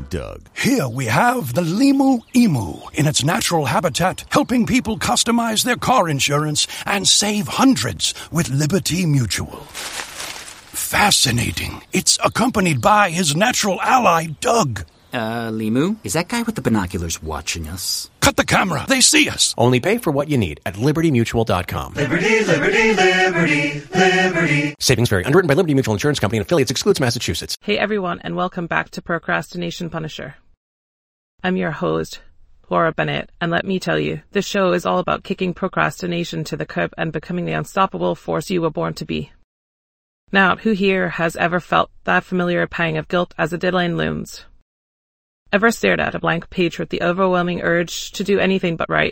Doug. Here we have the Limu Emu in its natural habitat, helping people customize their car insurance and save hundreds with Liberty Mutual. Fascinating. It's accompanied by his natural ally, Doug. Limu? Is that guy with the binoculars watching us? Cut the camera. They see us. Only pay for what you need at libertymutual.com. Liberty, liberty, liberty, liberty. Savings vary. Underwritten by Liberty Mutual Insurance Company and affiliates. Excludes Massachusetts. Hey everyone, and welcome back to Procrastination Punisher. I'm your host, Laura Bennett, and let me tell you, this show is all about kicking procrastination to the curb and becoming the unstoppable force you were born to be. Now, who here has ever felt that familiar pang of guilt as a deadline looms? Ever stared at a blank page with the overwhelming urge to do anything but write?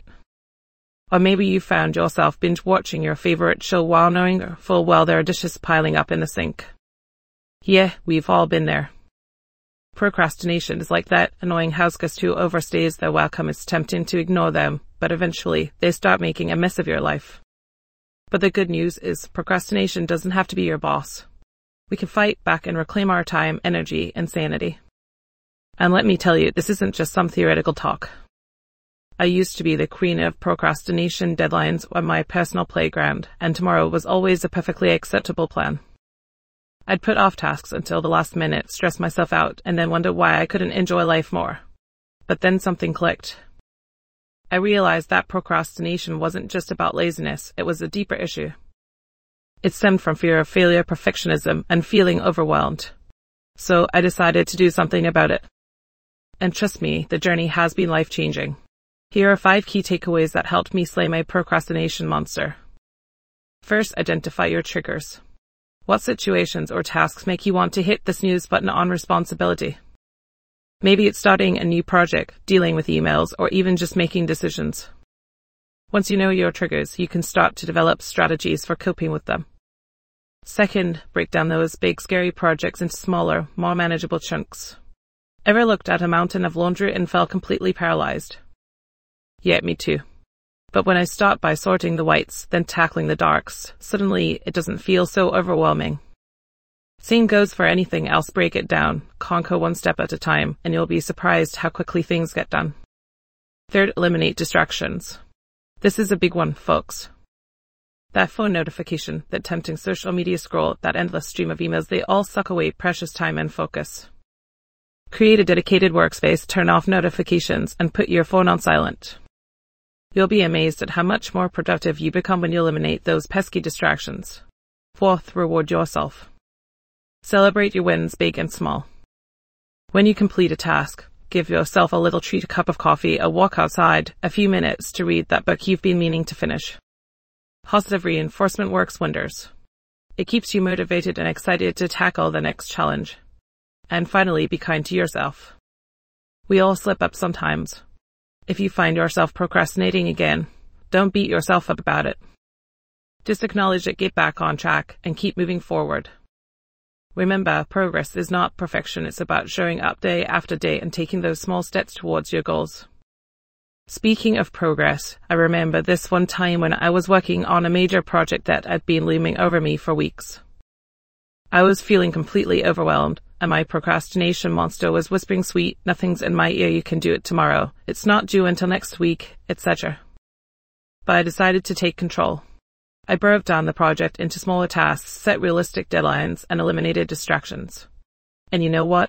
Or maybe you found yourself binge-watching your favorite show while knowing full well there are dishes piling up in the sink. Yeah, we've all been there. Procrastination is like that annoying houseguest who overstays their welcome. It's tempting to ignore them, but eventually they start making a mess of your life. But the good news is procrastination doesn't have to be your boss. We can fight back and reclaim our time, energy, and sanity. And let me tell you, this isn't just some theoretical talk. I used to be the queen of procrastination deadlines on my personal playground, and tomorrow was always a perfectly acceptable plan. I'd put off tasks until the last minute, stress myself out, and then wonder why I couldn't enjoy life more. But then something clicked. I realized that procrastination wasn't just about laziness, it was a deeper issue. It stemmed from fear of failure, perfectionism, and feeling overwhelmed. So I decided to do something about it. And trust me, the journey has been life-changing. Here are 5 key takeaways that helped me slay my procrastination monster. First, identify your triggers. What situations or tasks make you want to hit the snooze button on responsibility? Maybe it's starting a new project, dealing with emails, or even just making decisions. Once you know your triggers, you can start to develop strategies for coping with them. Second, break down those big, scary projects into smaller, more manageable chunks. Ever looked at a mountain of laundry and felt completely paralyzed? Yeah, me too. But when I start by sorting the whites, then tackling the darks, suddenly it doesn't feel so overwhelming. Same goes for anything else. Break it down, conquer one step at a time, and you'll be surprised how quickly things get done. Third, eliminate distractions. This is a big one, folks. That phone notification, that tempting social media scroll, that endless stream of emails, they all suck away precious time and focus. Create a dedicated workspace, turn off notifications, and put your phone on silent. You'll be amazed at how much more productive you become when you eliminate those pesky distractions. Fourth, reward yourself. Celebrate your wins, big and small. When you complete a task, give yourself a little treat, a cup of coffee, a walk outside, a few minutes to read that book you've been meaning to finish. Positive reinforcement works wonders. It keeps you motivated and excited to tackle the next challenge. And finally, be kind to yourself. We all slip up sometimes. If you find yourself procrastinating again, don't beat yourself up about it. Just acknowledge it, get back on track, and keep moving forward. Remember, progress is not perfection. It's about showing up day after day and taking those small steps towards your goals. Speaking of progress, I remember this one time when I was working on a major project that had been looming over me for weeks. I was feeling completely overwhelmed, and my procrastination monster was whispering sweet nothings in my ear. You can do it tomorrow. It's not due until next week, etc. But I decided to take control. I broke down the project into smaller tasks, set realistic deadlines, and eliminated distractions. And you know what?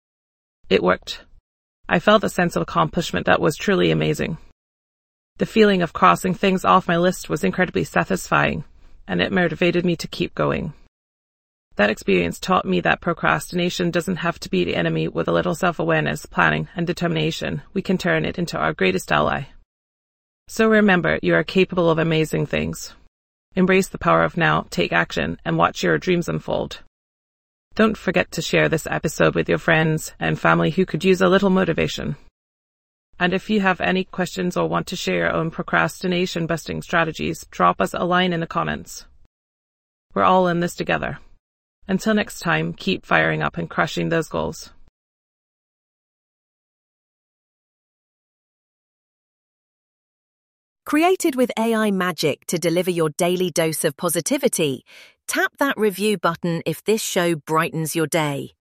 It worked. I felt a sense of accomplishment that was truly amazing. The feeling of crossing things off my list was incredibly satisfying, and it motivated me to keep going. That experience taught me that procrastination doesn't have to be the enemy. With a little self-awareness, planning, and determination, we can turn it into our greatest ally. So remember, you are capable of amazing things. Embrace the power of now, take action, and watch your dreams unfold. Don't forget to share this episode with your friends and family who could use a little motivation. And if you have any questions or want to share your own procrastination-busting strategies, drop us a line in the comments. We're all in this together. Until next time, keep firing up and crushing those goals. Created with AI magic to deliver your daily dose of positivity, tap that review button if this show brightens your day.